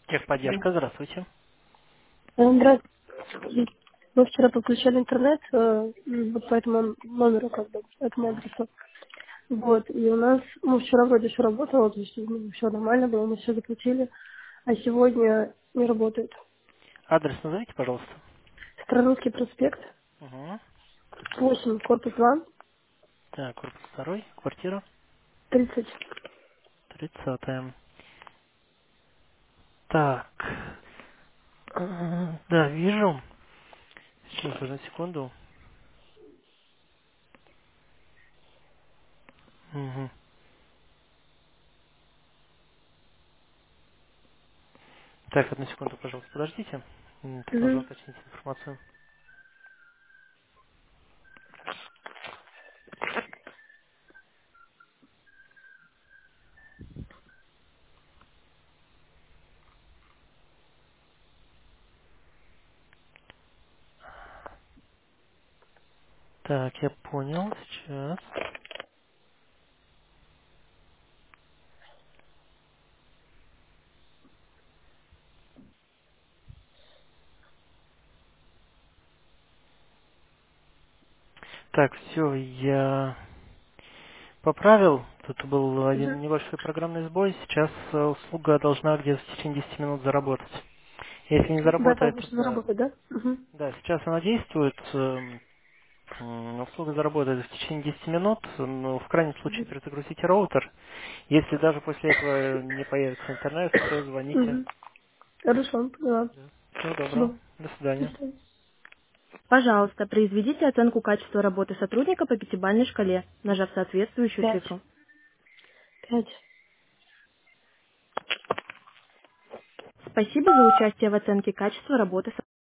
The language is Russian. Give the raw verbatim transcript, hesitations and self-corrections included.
Техподдержка, здравствуйте. Э, Здравствуйте. Мы вчера подключали интернет, э, м, вот по этому номеру, как бы, этому Мгм. адресу. Вот, и у нас, ну, вчера вроде все работало, то есть все нормально было, мы все заплатили, а сегодня не работает. Адрес назовите, пожалуйста. Старорусский проспект, Угу. восемь, корпус два, Так, корпус второй, квартира тридцать. тридцатая. Так, э, да, вижу. Сейчас, одну секунду. Мгм. Так, одну секунду, пожалуйста, подождите. М, Так, нужно Угу. уточнить информацию. Так, я понял, сейчас. Так, все, я поправил. Тут был Угу. один небольшой программный сбой. Сейчас э, услуга должна где-то в течение десяти минут заработать. Если не Вы заработает, должны да, заработать, да? Угу. да, сейчас она действует. эм, м, Услуга заработает в течение десяти минут. Но в крайнем случае перезагрузите роутер. Если даже после этого не появится интернет, то звоните. Угу. Хорошо, поняла. Да. Всего доброго. Спасибо. До До свидания. свидания. Пожалуйста, произведите оценку качества работы сотрудника по пятибалльной шкале, нажав соответствующую Пять. цифру. Пять. Спасибо за участие в оценке качества работы